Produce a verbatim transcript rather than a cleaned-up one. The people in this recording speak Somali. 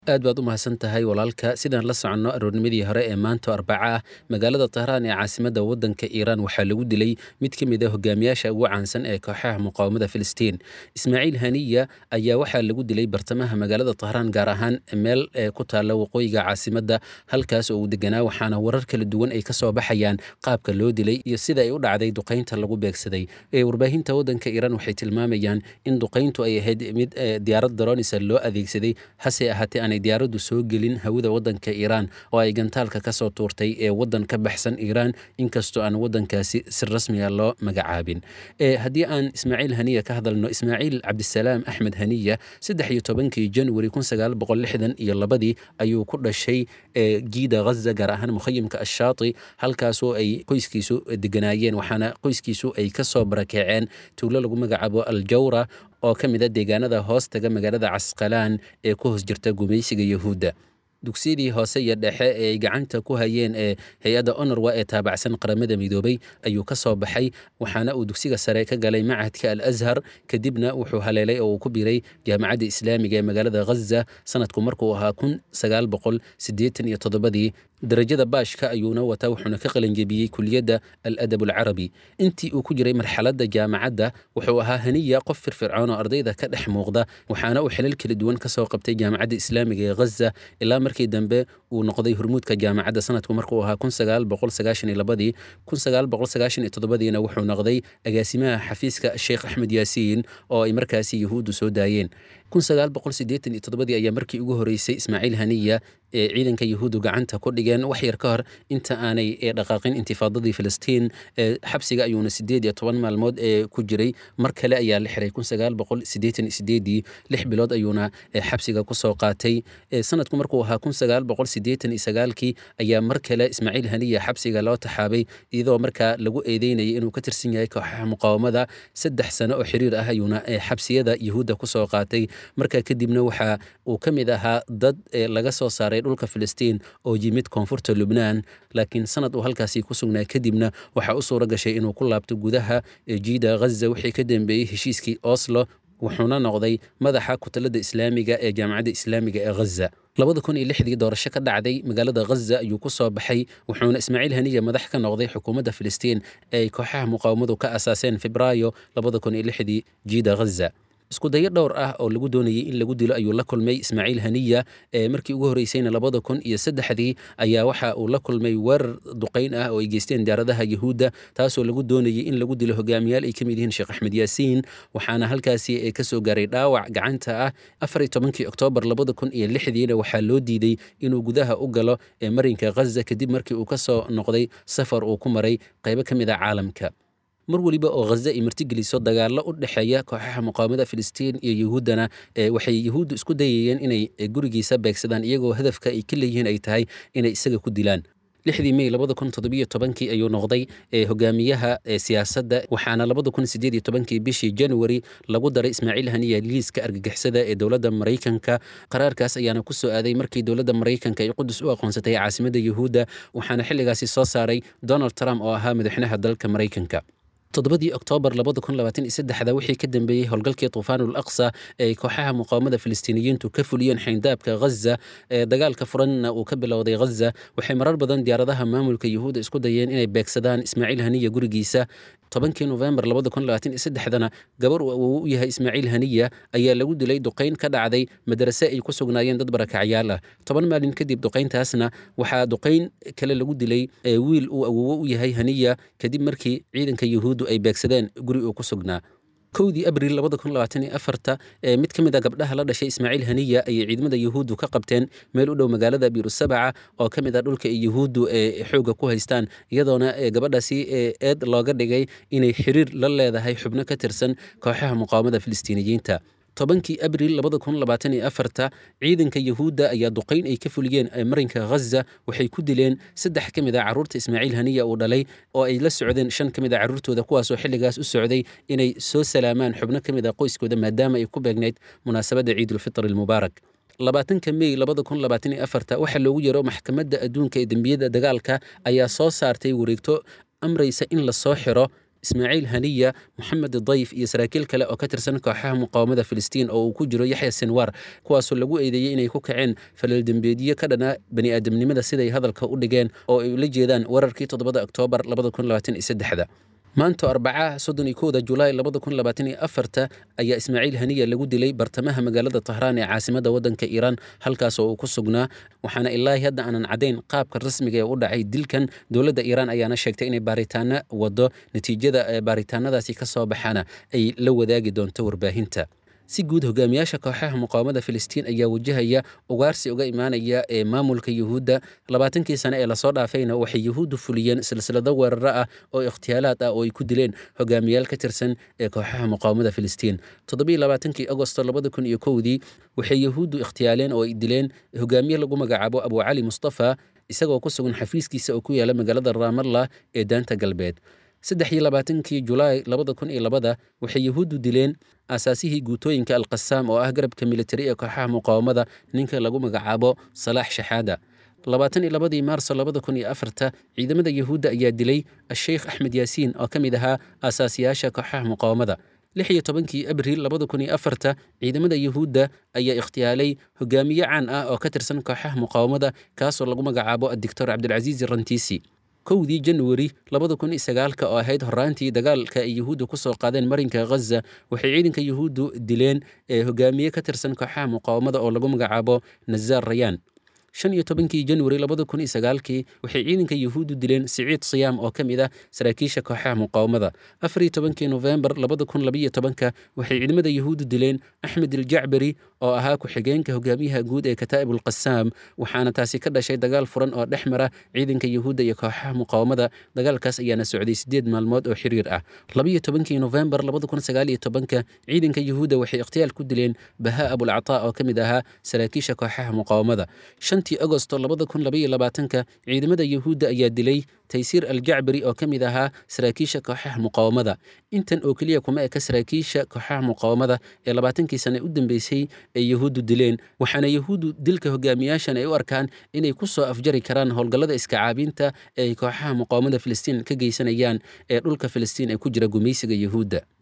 aad baad u mahadsan tahay walaalka. Sidaan la soconno aroornimadii hore ee maanta Arbaca ah magaalada Tahraan ee caasimadda waddanka Iiraan waxaa lagu dilay mid ka mid ah hogaamiyaasha ugu caansan ee kooxaha muqaawamada Filistiin. Ismaaciil Haniya ayaa waxaa lagu dilay bartamaha magaalada Tahraan, gaar ahaan meel ku taalla waqooyiga caasimadda, halkaas oo uu deganaa. waxaana warar kala duwan ay ka soo baxayaan qaabka loo dilay iyo sida ay u dhacday duqaynta lagu beegsaday. Ee warbaahinta waddanka Iiraan waxay tilmaamayaan in duqayntu ay ahayd mid diyaarad daroonisa loo adeegsaday, hase ahaatee aanay diyaaraddu soo gelin hawada waddanka Iiraan oo ay gantaalka ka soo tuurtay ee waddan ka baxsan Iiraan, inkastoo aan waddankaasi si rasmi ah loo magacaabin. ee haddii aan Ismaaciil Haniya ka hadalno, Ismaaciil Cabdisalaam Axmed Haniya saddex iyo tobankii January kun sagaal boqol lixdan iyo labadii ayuu ku dhashay jiida Gaza, gaar ahaan mukhayimka Ashaati, halkaasoo ay qoyskiisu deganaayeen. waxaana qoyskiisu ay ka soo barakaceen tuulo lagu magacaabo Aljawra oo ka mid ah deegaanada hoostaga magaalada Casqalaan ee ku hoos jirta gumaysiga Yahuudda. dugsiyadii hoose iyo dhexe ee ay gacanta ku hayeen ee hay-adda UNRWA ee taabacsan qaramada midoobay ayuu ka soo baxay, waxaana uu dugsiga sare ka galay macahadka Al Azhar. kadibna wuxuu haleelay oo uu ku biiray jaamacadda islaamiga ee magaalada Gaza sanadku markuu ahaa kun sagaal boqol siddeetan iyo toddobadii. darajada baashka ayuuna wataa, wuxuuna ka qalinjebiyey kuliyadda al adab alcarabi. intii uu ku jiray marxaladda jaamacadda wuxuu ahaa Haniya qof firfircoon oo ardayda ka dhex muuqda, waxaana uu xilal kala duwan ka soo qabtay jaamacadda islaamiga ee Gaza ilaa markii dambe uu noqday hormuudka jaamacadda sanadku markuu ahaa kun sagaal boqol sagaashan iyo labadii. kun sagaal boqol sagaashan iyo toddobadiina wuxuu noqday agaasimaha xafiiska Sheekh Axmed Yaasiin oo ay markaasi Yahuuddu soo daayeen. kun sagaal boqol siddeetan iyo toddobadii ayaa markii ugu horeysay Ismaaciil Haniya ee ciidanka Yahuuddu gacanta ku dhigeen, wax yar ka hor inta aanay dhaqaaqin intifaadadii Filistiin. xabsiga ayuuna siddeed iyo toban maalmood ee ku jiray. mar kale ayaa la xiray kun sagaal boqol siddeetan iyo siddeedii, lix bilood ayuuna xabsiga ku soo qaatay. sanadku markuu ahaa kun sagaal boqol siddeetan iyo sagaalkii ayaa mar kale Ismaaciil Haniya xabsiga loo taxaabay, iyadoo markaa lagu eedeynayay inuu ka tirsan yahay kooxaha muqaawamada. saddex sano oo xiriir ah ayuuna xabsiyada Yahuudda ku soo qaatay. markaa kadibna waxa uu ka mid ahaa dad laga soo saaray dhulka Filistiin oo yimid koonfurta Lubnaan, laakiin sanad uu halkaasi ku sugnaa kadibna waxaa u suura gashay inuu ku laabto gudaha jiida Gaza wixii ka dambeeyey heshiiskii Oslo, wuxuuna noqday madaxa kutalada islaamiga ee jaamacadda islaamiga ee Gaza. labada kun iyo lixdii doorasho ka dhacday magaalada Gaza ayuu ku soo baxay, wuxuuna Ismaaciil Haniya madax ka noqday xukuumadda Filistiin ee kooxaha muqaawamadu ka asaaseen Febraayo labada kun iyo lixdii jiida Gaza. isku dayo dhowr ah oo lagu doonayay in lagu dilo ayuu la kulmay Ismaaciil Haniya. ee markii ugu horeysayna labada kun iyo saddexdii ayaa waxa uu la kulmay weerar duqayn ah oo ay geysteen diyaaradaha Yahuudda, taasoo lagu doonayay in lagu dilo hogaamiyaal ay ka mid yihiin Sheekh Axmed Yaasiin, waxaana halkaasi ay ka soo gaaray dhaawac gacanta ah. afar iyo tobankii Oktoobar labada kun iyo lixdiina waxaa loo diiday inuu gudaha u galo ee marinka Gaza kadib markii uu ka soo noqday safar uu ku maray qaybo ka mid ah caalamka. mar waliba oo Gaza ay martigeliso dagaallo u dhexeeya kooxaha muqaawamada Filistiin iyo Yahuuddana, waxay Yahuuddu isku dayayeen inay gurigiisa beegsadaan, iyagoo hadafka ay ka leeyihiin ay tahay inay isaga ku dilaan. lixdii May labada kun toddobiyo tobankii ayuu noqday hogaamiyaha siyaasadda, waxaana labada kun siddeed iyo tobankii bishii January lagu daray Ismaaciil Haniya liiska argagixisada ee dowladda Maraykanka. qaraarkaas ayaana ku soo aaday markii dowladda Maraykanka ay Qudus u aqoonsatay caasimadda Yahuudda, waxaana xilligaasi soo saaray Donald Trump oo ahaa madaxweynaha dalka Maraykanka. toddobadii Oktoobar labada kun labaatan iyo saddexda wixii ka dambeeyey howlgalkii Tuufaanul Aqsa ee kooxaha muqaawamada Filistiiniyiintu ka fuliyeen xayndaabka Gaza. ee dagaalka furanna uu ka bilowday Gaza, waxay marar badan diyaaradaha maamulka Yahuudda isku dayeen inay beegsadaan Ismaaciil Haniya gurigiisa. tobankii Novembar labada kun labaatan iyo saddexdana gabar uu awow u yahay Ismaaciil Haniya ayaa lagu dilay duqayn ka dhacday madrase ay ku sugnaayeen dad barakacyaal ah. toban maalin kadib duqayntaasna waxaa duqayn kale lagu dilay wiil uu awow u yahay Haniya kadib markii ciidanka Yahuuddu ay beegsadeen guri uu ku sugnaa. kowdii Abriil labada kun labaatan iyo afarta ee mid ka mid ah gabdhaha la dhashay Ismaaciil Haniya ayay ciidamada Yahuuddu ka qabteen meel u dhow magaalada Biirusabca oo ka mid ah dhulka ay Yahuuddu ee xooga ku haystaan, iyadoona gabadhaasi eed looga dhigay inay xiriir la leedahay xubno ka tirsan kooxaha muqaawamada Filistiiniyiinta. tobankii Abriil labada kun labaatan iyo afarta ciidanka Yahuudda ayaa duqayn ay ka fuliyeen marinka Gaza waxay ku dileen saddex ka mid ah carruurta Ismaaciil Haniya uu dhalay, oo ay la socdeen shan ka mid ah carruurtooda, kuwaasoo xilligaas u socday inay soo salaamaan xubno ka mid ah qoyskooda maadaama ay ku beegnayd munaasabadda Ciidulfitr almubaarak. labaatanka May labada kun labaatan iyo afarta waxaa loogu yeero maxkamadda adduunka ee dembiyada dagaalka ayaa soo saartay wareegto amraysa in la soo xiro ismaaciil haniya, moxamed dayf iyo saraakiil kale oo ka tirsan kooxaha muqaawamada filistiin oo uu ku jiro yaxya sinwaar, kuwaasoo lagu eedeeyey inay ku kaceen falal dembeedyo ka dhana bani'aadamnimada siday hadalka u dhigeen oo ay ula jeedaan wararkii toddobada oktoobar labada kun labaatan iyo saddexda. maanto arbacaha soddon iyo kowda julaay labada kun labaatan iyo afarta ayaa ismaaciil haniya lagu dilay bartamaha magaalada tahraan ee caasimadda waddanka iiraan, halkaas oo uu ku sugnaa, waxaana ilaahi hadda aanan caddayn qaabka rasmiga ee u dhacay dilkan. dowladda iiraan ayaana sheegtay inay baaritaano wado, natiijada ee baaritaanadaasi ka soo baxana ay la wadaagi doonto warbaahinta. si guud hogaamiyaasha kooxaha muqaawamada filistiin ayaa wajahaya ugaarsi uga imaanaya ee maamulka yuhuudda. labaatankii sane ee lasoo dhaafayna waxay yuhuuddu fuliyeen silsilado weeraro ah oo ikhtiyaalaad ah oo ay ku dileen hogaamiyaal ka tirsan ee kooxaha muqaawamada filistiin. toddobiyo labaatankii agosto labada kun iyo kowdii waxay yuhuuddu ikhtiyaaleen oo ay dileen hogaamiye lagu magacaabo abu cali mustafa, isagoo ku sugan xafiiskiisa oo ku yaala magaalada raamallah ee daanta galbeed. saddex iyo labaatankii julaay labada kun iyo labada waxay yuhuuddu dileen aasaasihii guutooyinka alqasaam oo ah garabka militari ee kooxaha muqaawamada, ninka lagu magacaabo salaax shaxaada. labaatan iyo labadii maarso labada kun iyo afarta ciidamada yuhuudda ayaa dilay asheykh axmed yaasiin oo ka mid ahaa aasaasiyaasha kooxaha muqaawamada. lix iyo tobankii abriil labada kun iyo afarta ciidamada yuhuudda ayaa ikhtiyaalay hogaamiye caan ah oo ka tirsan kooxaha muqaawamada, kaasoo lagu magacaabo adictor cabdilcasiis rantiisi. kowdii januari labada kun iyo sagaalka oo ahayd horaantii dagaalka ay yuhuuddu ku soo qaadeen marinka ghaza, waxay ciidanka yuhuuddu dileen ee hogaamiye ka tirsan kooxaha muqaawamada oo lagu magacaabo nazaar rayaan. shan iyo tobankii januari labada kun iyo sagaalkii waxay ciidanka yuhuuddu dileen siciid siyaam oo ka mid ah saraakiisha kooxaha muqaawamada. afar iyo tobankii nofembar labada kun labiyo tobanka waxay ciidamada yuhuuddu dileen axmed aljacbari oo ahaa ku-xigeenka hogaamiyaha guud ee kataa'ib ulqasaam, waxaana taasi ka dhashay dagaal furan oo dhex mara ciidanka yuhuudda iyo kooxaha muqaawamada. dagaalkaas ayaana socday siddeed maalmood oo xiriir ah. labiyo tobankii nofembar labada kun sagaal iyo tobanka ciidanka yuhuudda waxay ikhtiyaal ku dileen bahaa abulcataa oo ka mid ahaa saraakiisha kooxaha muqaawamada. shantii agosto labada kun labiyo labaatanka ciidamada yuhuudda ayaa dilay taysiir aljacbari oo ka mid ahaa saraakiisha kooxaha muqaawamada. intan oo keliya kuma eka saraakiisha kooxaha muqaawamada ee labaatankii sane u dambeysay ay yuhuuddu dileen, waxaana yuhuuddu dilka hogaamiyaashan ay u arkaan inay ku soo afjari karaan howlgallada iska caabinta ee ay kooxaha muqaawamada filistiin ka geysanayaan ee dhulka filistiin ee ku jira gumaysiga yuhuudda.